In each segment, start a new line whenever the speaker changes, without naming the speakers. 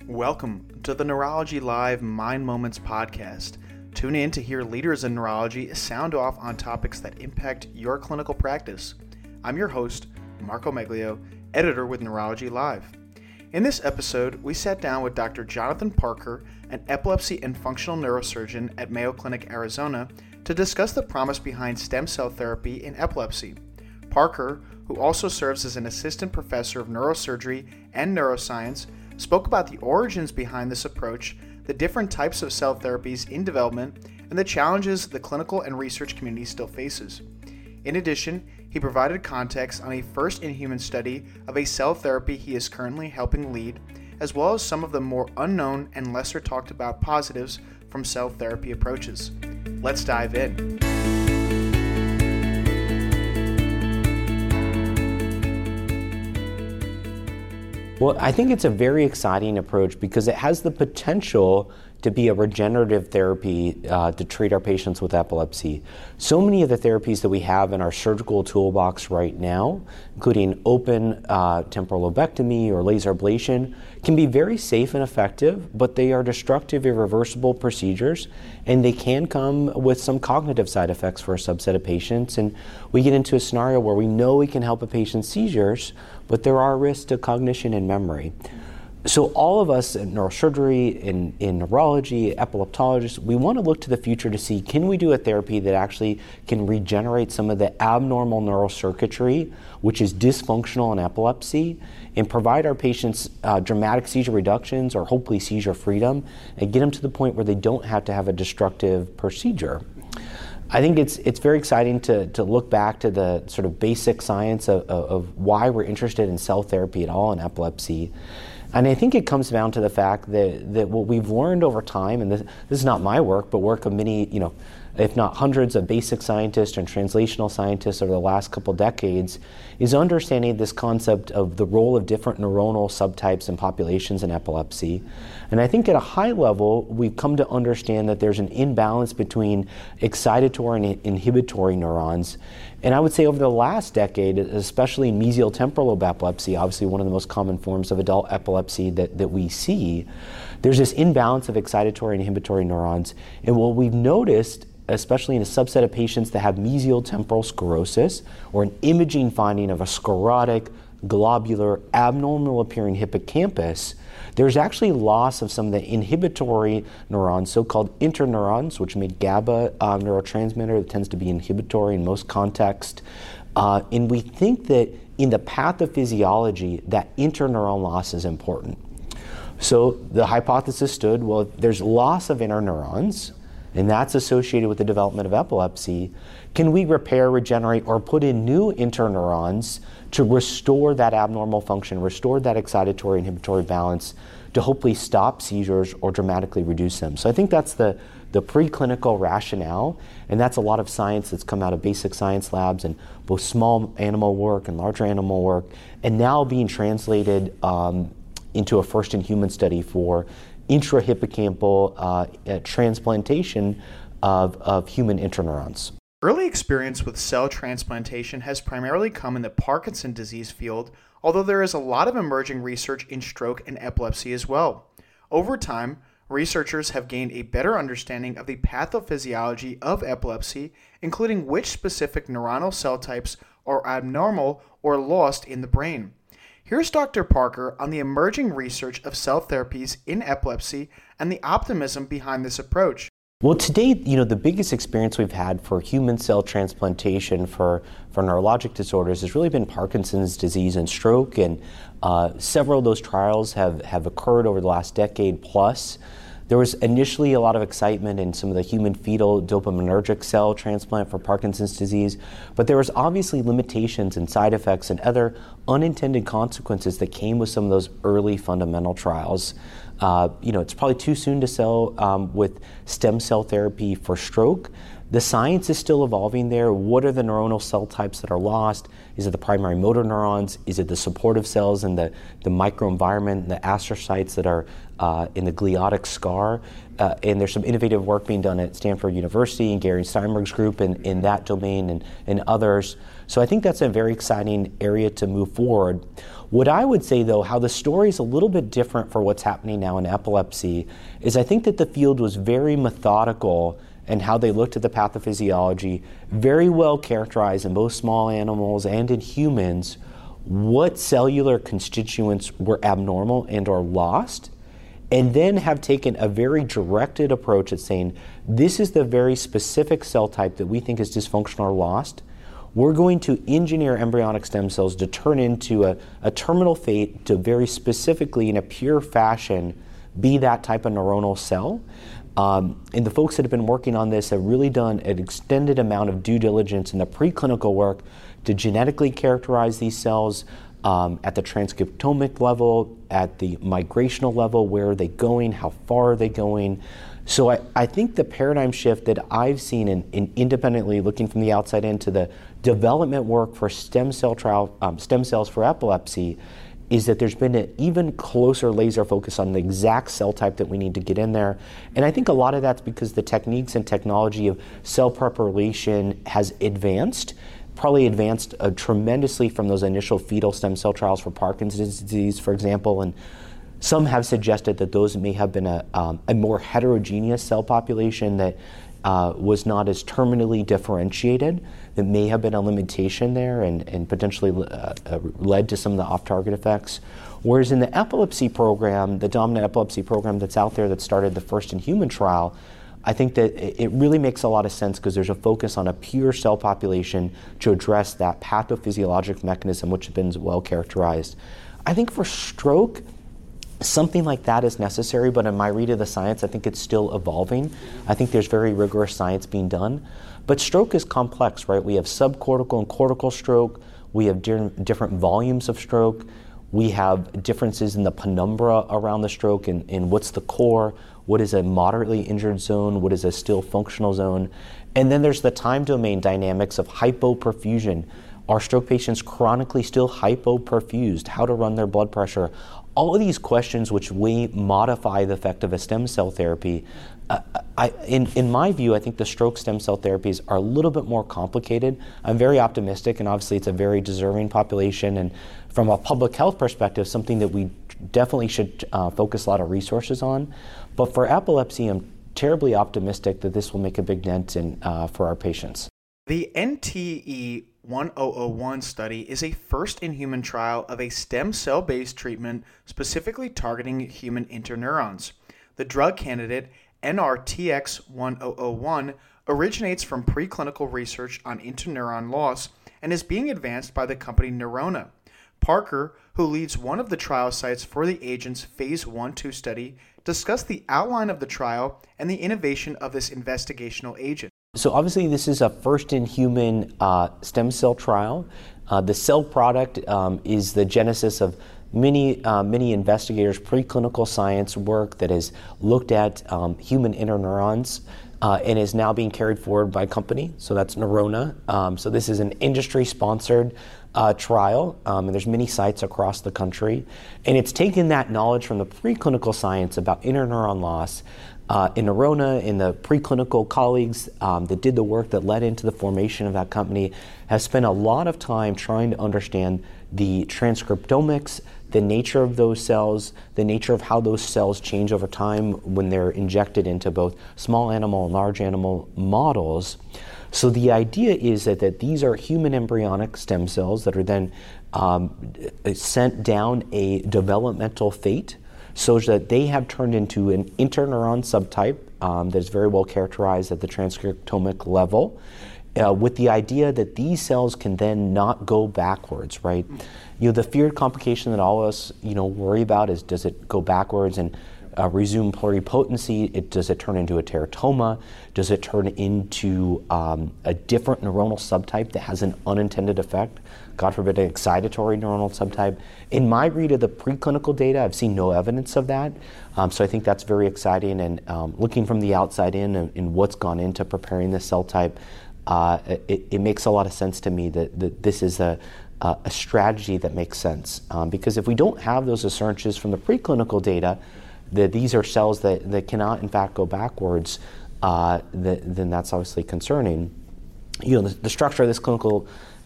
Welcome to the Neurology Live Mind Moments podcast. Tune in to hear leaders in neurology sound off on topics that impact your clinical practice. I'm your host, Marco Meglio, editor with Neurology Live. In this episode, we sat down with Dr. Jonathan Parker, an epilepsy and functional neurosurgeon at Mayo Clinic, Arizona, to discuss the promise behind stem cell therapy in epilepsy. Parker, who also serves as an assistant professor of neurosurgery and neuroscience, spoke about the origins behind this approach, the different types of cell therapies in development, and the challenges the clinical and research community still faces. In addition, he provided context on a first-in-human study of a cell therapy he is currently helping lead, as well as some of the more unknown and lesser talked about positives from cell therapy approaches. Let's dive in.
Well, I think it's a very exciting approach because it has the potential to be a regenerative therapy to treat our patients with epilepsy. So many of the therapies that we have in our surgical toolbox right now, including open temporal lobectomy or laser ablation, can be very safe and effective, but they are destructive, irreversible procedures, and they can come with some cognitive side effects for a subset of patients. And we get into a scenario where we know we can help a patient's seizures, but there are risks to cognition and memory. So all of us in neurosurgery, in neurology, epileptologists, we want to look to the future to see, can we do a therapy that actually can regenerate some of the abnormal neural circuitry, which is dysfunctional in epilepsy, and provide our patients dramatic seizure reductions or hopefully seizure freedom, and get them to the point where they don't have to have a destructive procedure. I think it's very exciting to look back to the sort of basic science of why we're interested in cell therapy at all in epilepsy. And I think it comes down to the fact that what we've learned over time, and this is not my work, but work of many, if not hundreds of basic scientists and translational scientists over the last couple decades, is understanding this concept of the role of different neuronal subtypes and populations in epilepsy. And I think at a high level, we've come to understand that there's an imbalance between excitatory and inhibitory neurons. And I would say over the last decade, especially in mesial temporal lobe epilepsy, obviously one of the most common forms of adult epilepsy that we see, there's this imbalance of excitatory and inhibitory neurons. And what we've noticed, especially in a subset of patients that have mesial temporal sclerosis, or an imaging finding of a sclerotic, globular, abnormal appearing hippocampus, there's actually loss of some of the inhibitory neurons, so-called interneurons, which make GABA neurotransmitter that tends to be inhibitory in most contexts. And we think that in the pathophysiology, that interneuron loss is important. So the hypothesis stood, well, there's loss of interneurons, and that's associated with the development of epilepsy. Can we repair, regenerate, or put in new interneurons to restore that abnormal function, restore that excitatory inhibitory balance to hopefully stop seizures or dramatically reduce them? So I think that's the preclinical rationale, and that's a lot of science that's come out of basic science labs and both small animal work and larger animal work, and now being translated into a first-in-human study for intrahippocampal transplantation of human interneurons.
Early experience with cell transplantation has primarily come in the Parkinson's disease field, although there is a lot of emerging research in stroke and epilepsy as well. Over time, researchers have gained a better understanding of the pathophysiology of epilepsy, including which specific neuronal cell types are abnormal or lost in the brain. Here's Dr. Parker on the emerging research of cell therapies in epilepsy and the optimism behind this approach.
Well, today, the biggest experience we've had for human cell transplantation for neurologic disorders has really been Parkinson's disease and stroke, and several of those trials have occurred over the last decade plus. There was initially a lot of excitement in some of the human fetal dopaminergic cell transplant for Parkinson's disease, but there was obviously limitations and side effects and other unintended consequences that came with some of those early fundamental trials. It's probably too soon to sell with stem cell therapy for stroke. The science is still evolving there. What are the neuronal cell types that are lost? Is it the primary motor neurons? Is it the supportive cells in the microenvironment, the astrocytes that are in the gliotic scar? And there's some innovative work being done at Stanford University and Gary Steinberg's group in that domain and others. So I think that's a very exciting area to move forward. What I would say, though, how the story is a little bit different for what's happening now in epilepsy is I think that the field was very methodical in how they looked at the pathophysiology, very well characterized in both small animals and in humans what cellular constituents were abnormal and or lost, and then have taken a very directed approach at saying, this is the very specific cell type that we think is dysfunctional or lost. We're going to engineer embryonic stem cells to turn into a terminal fate to very specifically, in a pure fashion, be that type of neuronal cell. And the folks that have been working on this have really done an extended amount of due diligence in the preclinical work to genetically characterize these cells at the transcriptomic level, at the migrational level, where are they going, how far are they going. So I think the paradigm shift that I've seen in independently looking from the outside into the development work for stem cells for epilepsy is that there's been an even closer laser focus on the exact cell type that we need to get in there. And I think a lot of that's because the techniques and technology of cell preparation has advanced, probably advanced tremendously from those initial fetal stem cell trials for Parkinson's disease, for example. And some have suggested that those may have been a more heterogeneous cell population that was not as terminally differentiated. That may have been a limitation there and potentially led to some of the off-target effects. Whereas in the epilepsy program, the dominant epilepsy program that's out there that started the first in human trial, I think that it really makes a lot of sense because there's a focus on a pure cell population to address that pathophysiologic mechanism which has been well characterized. I think for stroke, something like that is necessary, but in my read of the science, I think it's still evolving. I think there's very rigorous science being done. But stroke is complex, right? We have subcortical and cortical stroke. We have different volumes of stroke. We have differences in the penumbra around the stroke and what's the core, what is a moderately injured zone, what is a still functional zone. And then there's the time domain dynamics of hypoperfusion. Are stroke patients chronically still hypoperfused? How to run their blood pressure? All of these questions which we modify the effect of a stem cell therapy, in my view, I think the stroke stem cell therapies are a little bit more complicated. I'm very optimistic, and obviously it's a very deserving population, and from a public health perspective, something that we definitely should focus a lot of resources on. But for epilepsy, I'm terribly optimistic that this will make a big dent in for our patients.
The NTE 1001 study is a first-in-human trial of a stem cell-based treatment specifically targeting human interneurons. The drug candidate, NRTX-1001, originates from preclinical research on interneuron loss and is being advanced by the company Neurona. Parker, who leads one of the trial sites for the agent's phase 1/2 study, discussed the outline of the trial and the innovation of this investigational agent.
So obviously this is a first-in-human stem cell trial. The cell product is the genesis of many investigators' preclinical science work that has looked at human interneurons and is now being carried forward by a company. So that's Neurona. So this is an industry-sponsored trial, and there's many sites across the country. And it's taken that knowledge from the preclinical science about interneuron loss in Neurona, in the preclinical colleagues that did the work that led into the formation of that company, have spent a lot of time trying to understand the transcriptomics, the nature of those cells, the nature of how those cells change over time when they're injected into both small animal and large animal models. So the idea is that these are human embryonic stem cells that are then sent down a developmental fate so that they have turned into an interneuron subtype that is very well characterized at the transcriptomic level, with the idea that these cells can then not go backwards, right? You know, the feared complication that all of us, worry about is, does it go backwards and resume pluripotency? Does it turn into a teratoma? Does it turn into a different neuronal subtype that has an unintended effect? God forbid, an excitatory neuronal subtype. In my read of the preclinical data, I've seen no evidence of that. So I think that's very exciting. And looking from the outside in and what's gone into preparing this cell type, it makes a lot of sense to me that this is a strategy that makes sense. Because if we don't have those assurances from the preclinical data, that these are cells that cannot in fact go backwards, then that's obviously concerning. The structure of this clinical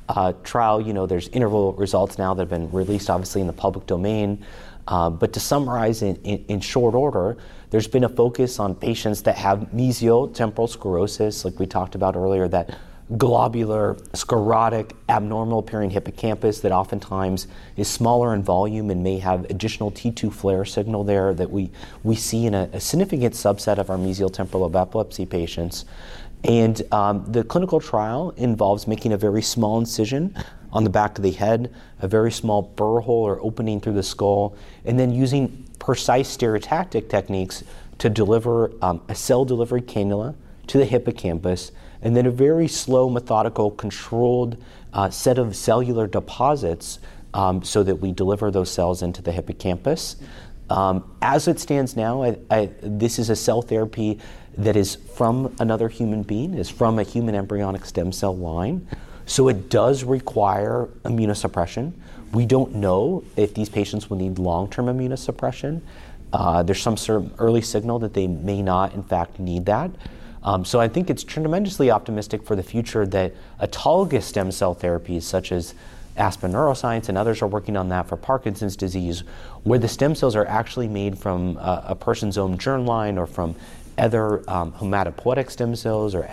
trial, there's interval results now that have been released, obviously, in the public domain. But to summarize in short order, there's been a focus on patients that have mesial temporal sclerosis, like we talked about earlier, that globular, sclerotic, abnormal appearing hippocampus that oftentimes is smaller in volume and may have additional T2 flare signal there that we see in a significant subset of our mesial temporal lobe epilepsy patients. And the clinical trial involves making a very small incision on the back of the head, a very small burr hole or opening through the skull, and then using precise stereotactic techniques to deliver a cell delivery cannula to the hippocampus, and then a very slow, methodical, controlled set of cellular deposits so that we deliver those cells into the hippocampus. As it stands now, this is a cell therapy that is from another human being, is from a human embryonic stem cell line. So it does require immunosuppression. We don't know if these patients will need long-term immunosuppression. There's some sort of early signal that they may not, in fact, need that. So I think it's tremendously optimistic for the future that autologous stem cell therapies such as Aspen Neuroscience and others are working on that for Parkinson's disease, where the stem cells are actually made from a person's own germline or from other hematopoietic stem cells or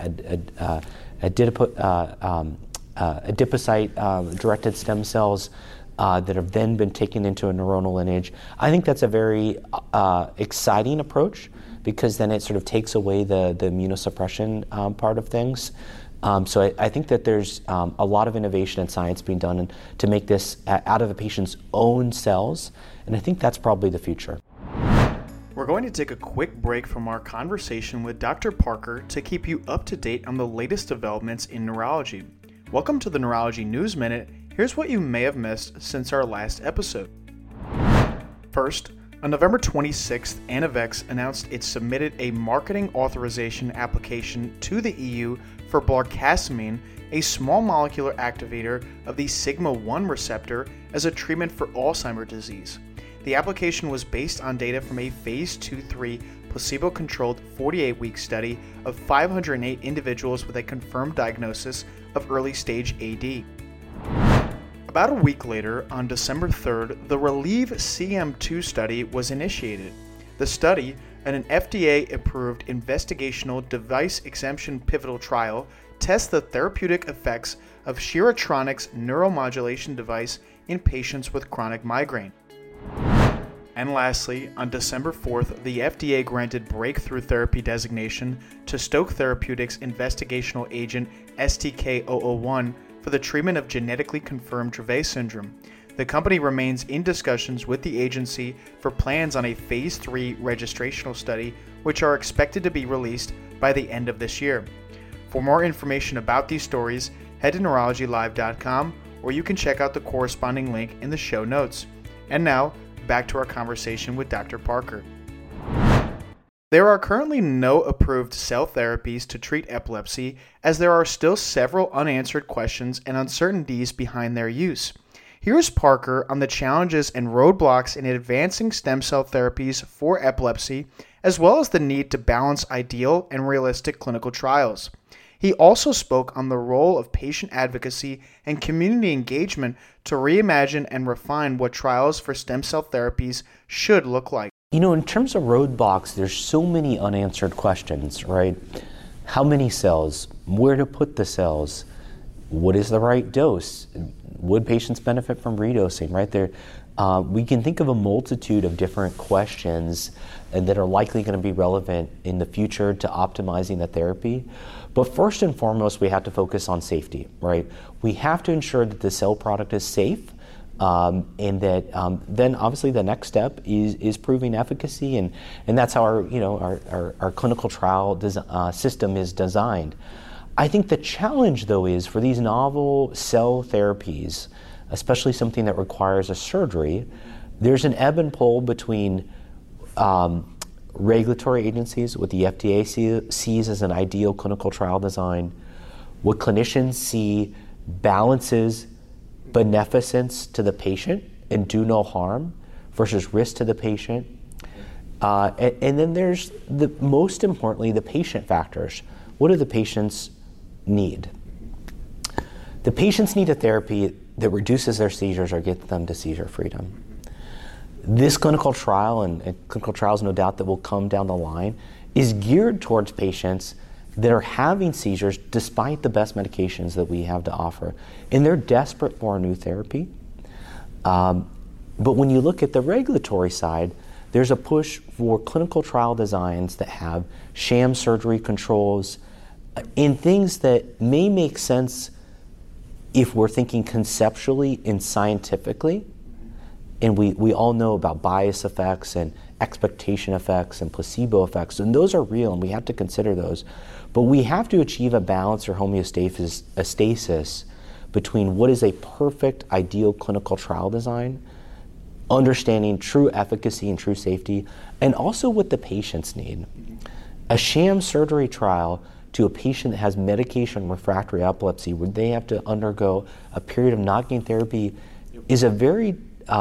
adipocyte-directed stem cells that have then been taken into a neuronal lineage. I think that's a very exciting approach, because then it sort of takes away the immunosuppression part of things. So I think that there's a lot of innovation and science being done to make this out of the patient's own cells, and I think that's probably the future.
We're going to take a quick break from our conversation with Dr. Parker to keep you up to date on the latest developments in neurology. Welcome to the Neurology News Minute. Here's what you may have missed since our last episode. First, on November 26th, Anavex announced it submitted a marketing authorization application to the EU for blarcamesine, a small molecular activator of the sigma-1 receptor, as a treatment for Alzheimer's disease. The application was based on data from a phase 2-3 placebo-controlled 48-week study of 508 individuals with a confirmed diagnosis of early-stage AD. About a week later, on December 3rd, the Relieve CM2 study was initiated. The study, an FDA-approved investigational device exemption pivotal trial, tests the therapeutic effects of Sheeratronics neuromodulation device in patients with chronic migraine. And lastly, on December 4th, the FDA granted breakthrough therapy designation to Stoke Therapeutics investigational agent STK-001 for the treatment of genetically confirmed Dravet syndrome. The company remains in discussions with the agency for plans on a phase 3 registrational study, which are expected to be released by the end of this year. For more information about these stories, head to neurologylive.com, or you can check out the corresponding link in the show notes. And now, back to our conversation with Dr. Parker. There are currently no approved cell therapies to treat epilepsy, as there are still several unanswered questions and uncertainties behind their use. Here's Parker on the challenges and roadblocks in advancing stem cell therapies for epilepsy, as well as the need to balance ideal and realistic clinical trials. He also spoke on the role of patient advocacy and community engagement to reimagine and refine what trials for stem cell therapies should look like.
In terms of roadblocks, there's so many unanswered questions, right? How many cells? Where to put the cells? What is the right dose? Would patients benefit from redosing, right? We can think of a multitude of different questions that are likely going to be relevant in the future to optimizing the therapy. But first and foremost, we have to focus on safety, right? We have to ensure that the cell product is safe, and that then obviously the next step is proving efficacy, and that's how our clinical trial system is designed. I think the challenge, though, is for these novel cell therapies, especially something that requires a surgery, there's an ebb and flow between regulatory agencies, what the FDA sees as an ideal clinical trial design, what clinicians see balances beneficence to the patient and do no harm versus risk to the patient. And then there's most importantly, the patient factors. What do the patients need? The patients need a therapy that reduces their seizures or gets them to seizure freedom. This clinical trial, and clinical trials no doubt that will come down the line, is geared towards patients that are having seizures despite the best medications that we have to offer. And they're desperate for a new therapy. But when you look at the regulatory side, there's a push for clinical trial designs that have sham surgery controls and things that may make sense if we're thinking conceptually and scientifically. And we all know about bias effects and expectation effects and placebo effects, and those are real, and we have to consider those. But we have to achieve a balance or homeostasis, a stasis between what is a perfect, ideal clinical trial design, understanding true efficacy and true safety, and also what the patients need. A sham surgery trial to a patient that has medication refractory epilepsy, where they have to undergo a period of not getting therapy, is a very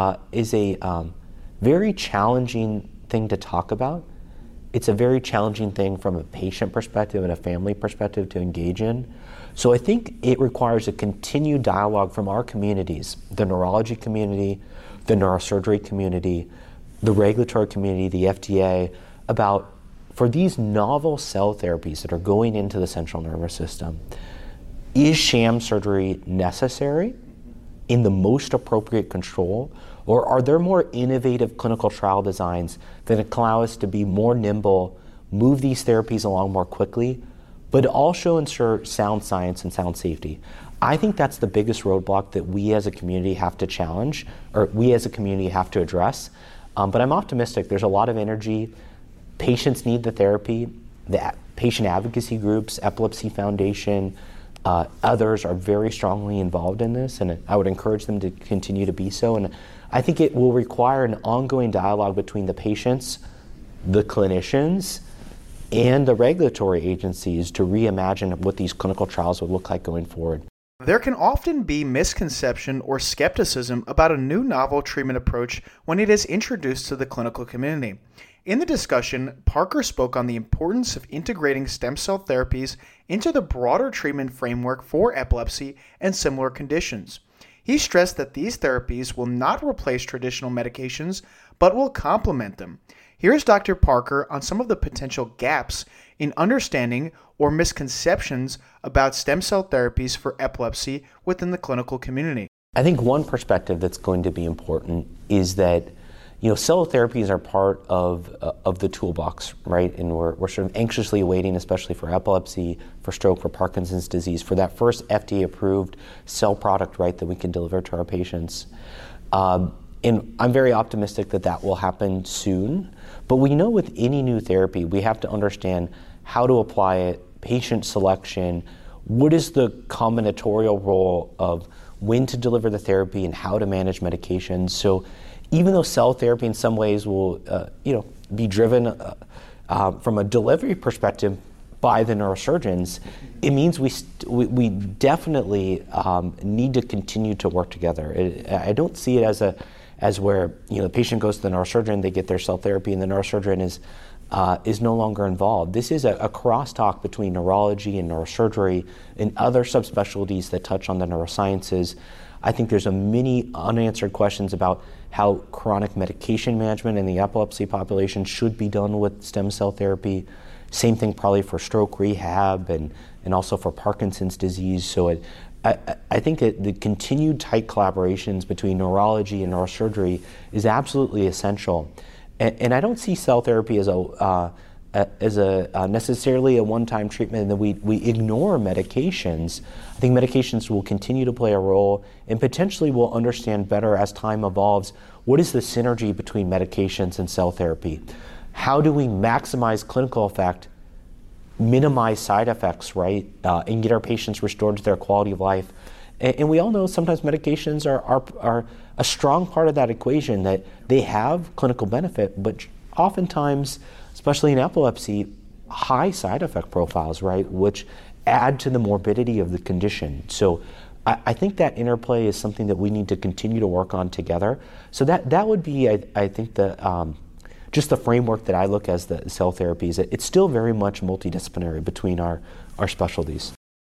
challenging thing to talk about. It's a very challenging thing from a patient perspective and a family perspective to engage in. So I think it requires a continued dialogue from our communities, the neurology community, the neurosurgery community, the regulatory community, the FDA, about for these novel cell therapies that are going into the central nervous system, is sham surgery necessary in the most appropriate control, or are there more innovative clinical trial designs that allow us to be more nimble, move these therapies along more quickly, but also ensure sound science and sound safety? I think that's the biggest roadblock that we as a community have to challenge, or we as a community have to address. But I'm optimistic. There's a lot of energy. Patients need the therapy. The patient advocacy groups, Epilepsy Foundation, others are very strongly involved in this, and I would encourage them to continue to be so. And I think it will require an ongoing dialogue between the patients, the clinicians, and the regulatory agencies to reimagine what these clinical trials would look like going forward.
There can often be misconception or skepticism about a new novel treatment approach when it is introduced to the clinical community. In the discussion, Parker spoke on the importance of integrating stem cell therapies into the broader treatment framework for epilepsy and similar conditions. He stressed that these therapies will not replace traditional medications, but will complement them. Here's Dr. Parker on some of the potential gaps in understanding or misconceptions about stem cell therapies for epilepsy within the clinical community.
I think one perspective that's going to be important is that cell therapies are part of the toolbox, right? And we're sort of anxiously waiting, especially for epilepsy, for stroke, for Parkinson's disease, for that first FDA-approved cell product, right, that we can deliver to our patients. And I'm very optimistic that that will happen soon. But we know with any new therapy, we have to understand how to apply it, patient selection, what is the combinatorial role of when to deliver the therapy and how to manage medications. So even though cell therapy in some ways will be driven from a delivery perspective by the neurosurgeons, it means we definitely need to continue to work together. I don't see it as where the patient goes to the neurosurgeon, they get their cell therapy, and the neurosurgeon is no longer involved. This is a crosstalk between neurology and neurosurgery and other subspecialties that touch on the neurosciences. I think there's many unanswered questions about how chronic medication management in the epilepsy population should be done with stem cell therapy. Same thing probably for stroke rehab and also for Parkinson's disease. So I think that the continued tight collaborations between neurology and neurosurgery is absolutely essential. And I don't see cell therapy as necessarily a one-time treatment, and that we ignore medications. I think medications will continue to play a role, and potentially we'll understand better as time evolves what is the synergy between medications and cell therapy. How do we maximize clinical effect, minimize side effects, right, and get our patients restored to their quality of life? And we all know sometimes medications are a strong part of that equation, that they have clinical benefit, but oftentimes, especially in epilepsy, high side effect profiles, right, which add to the morbidity of the condition. So I think that interplay is something that we need to continue to work on together. So that would be, I think, just the framework that I look as the cell therapies. It's still very much multidisciplinary between our specialties.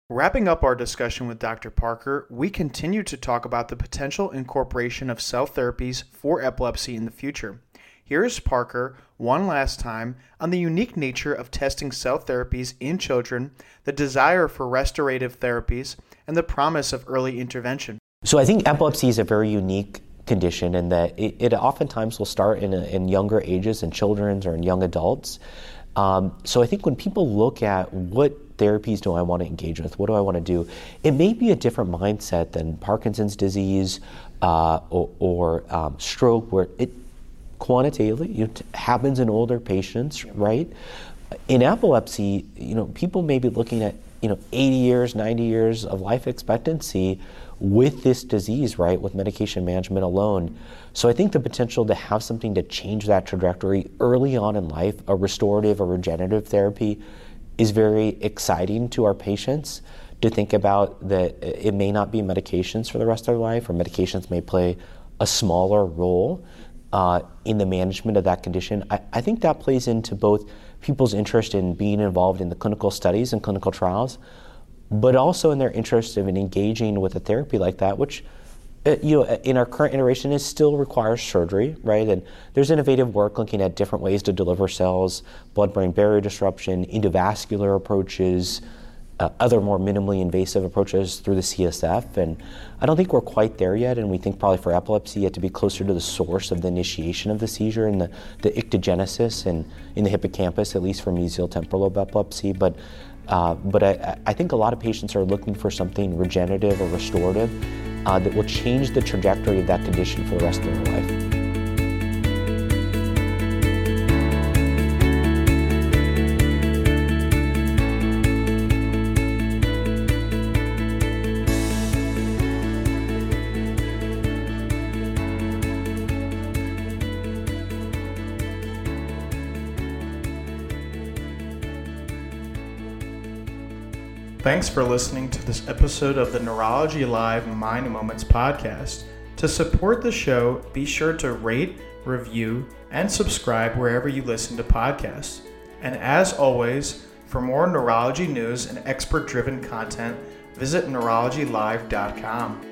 Wrapping up our discussion with Dr. Parker, we continue to talk about the potential incorporation of cell therapies for epilepsy in the future. Here is Parker one last time on the unique nature of testing cell therapies in children, the desire for restorative therapies, and the promise of early intervention.
So I think epilepsy is a very unique condition in that it oftentimes will start in younger ages, in children or in young adults. So I think when people look at what therapies do I want to engage with, what do I want to do, it may be a different mindset than Parkinson's disease or stroke, where it quantitatively happens in older patients, right? In epilepsy, people may be looking at 80 years, 90 years of life expectancy with this disease, right, with medication management alone. So I think the potential to have something to change that trajectory early on in life, a restorative or regenerative therapy, is very exciting to our patients. To think about that it may not be medications for the rest of their life, or medications may play a smaller role in the management of that condition. I think that plays into both people's interest in being involved in the clinical studies and clinical trials, but also in their interest in engaging with a therapy like that, which in our current iteration, it still requires surgery, right? And there's innovative work looking at different ways to deliver cells, blood-brain barrier disruption, endovascular approaches, other more minimally invasive approaches through the CSF. And I don't think we're quite there yet, and we think probably for epilepsy, you have to be closer to the source of the initiation of the seizure and the ictogenesis and in the hippocampus, at least for mesial temporal lobe epilepsy. But I think a lot of patients are looking for something regenerative or restorative that will change the trajectory of that condition for the rest of their life.
Thanks for listening to this episode of the Neurology Live Mind Moments podcast. To support the show, be sure to rate, review, and subscribe wherever you listen to podcasts. And as always, for more neurology news and expert-driven content, visit neurologylive.com.